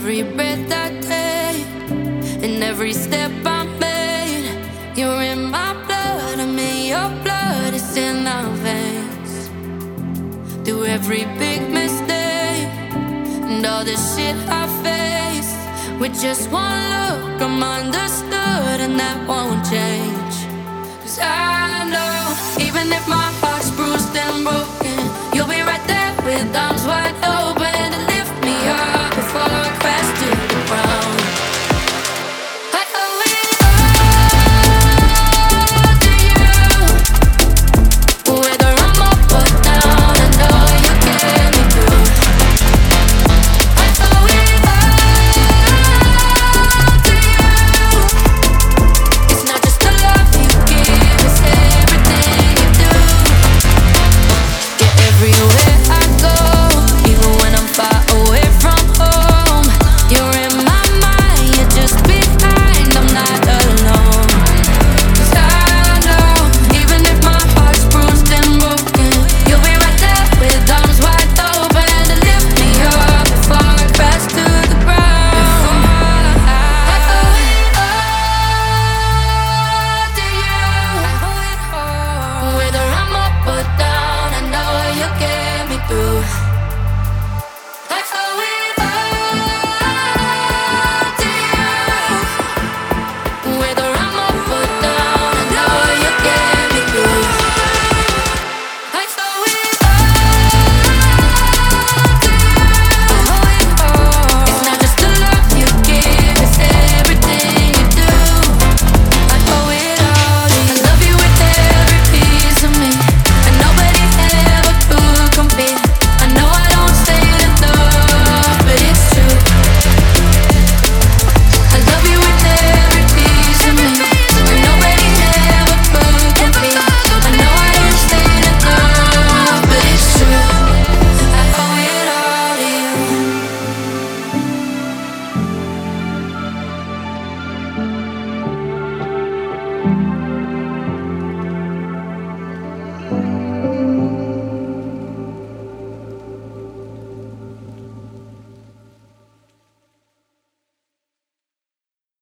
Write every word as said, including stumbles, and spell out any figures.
every breath I take, and every step I made. You're in my blood, I'm in your blood, it's in our veins. Through every big mistake and all the shit I faced, with just one look I'm understood, and that won't change. Cause I know, even if my heart's bruised and broken, you'll be right there with arms wide open.